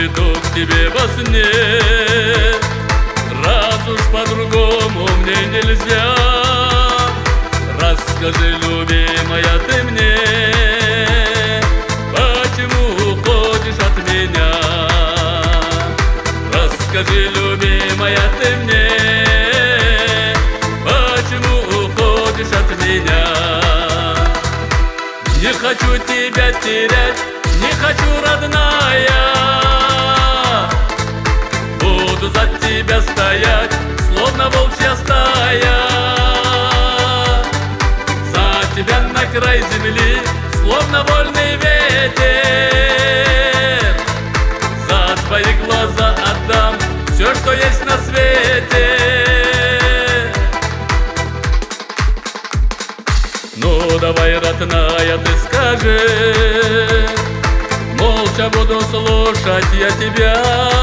приду к тебе во сне. Раз уж по-другому мне нельзя, расскажи, любимая, ты мне, почему уходишь от меня? Расскажи, любимая, ты мне, почему уходишь от меня? Не хочу тебя терять, не хочу, родная, буду за тебя стоять, словно волчья стая. За тебя на край земли, словно вольный ветер, за твои глаза отдам все, что есть на свете. Ну давай, родная, ты скажи, молча буду слушать я тебя.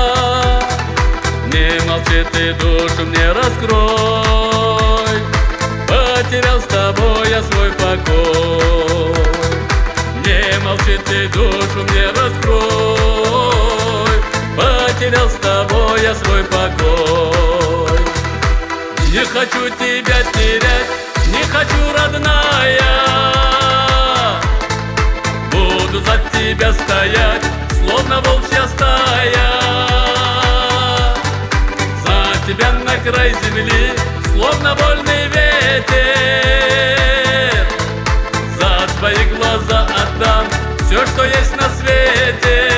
Не молчи ты, душу мне раскрой, потерял с тобой я свой покой. Не молчи ты, душу мне раскрой, потерял с тобой я свой покой. Не хочу тебя терять, не хочу, родная, буду за тебя стоять, словно волчья стая. За тебя на край земли, словно вольный ветер, за твои глаза отдам все, что есть на свете.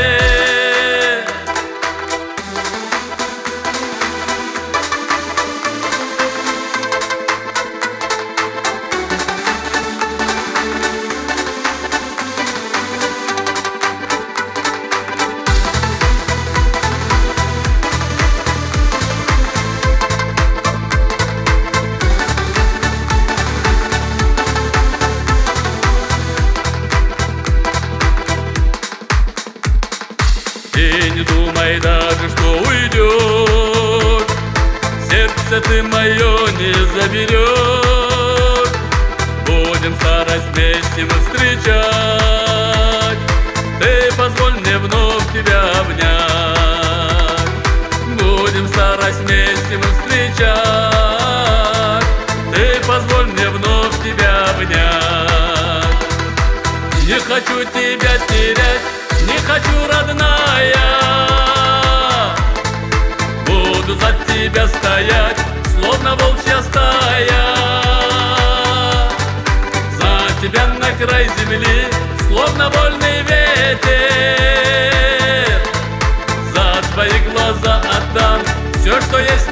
И не думай даже, что уйдешь, сердце ты мое не заберешь. Будем старость вместе мы встречать, ты позволь мне вновь тебя обнять. Будем старость вместе мы встречать, ты позволь мне вновь тебя обнять. Не хочу тебя терять, не хочу, родная, буду за тебя стоять, словно волчья стая. За тебя на край земли, словно вольный ветер, за твои глаза отдам все, что есть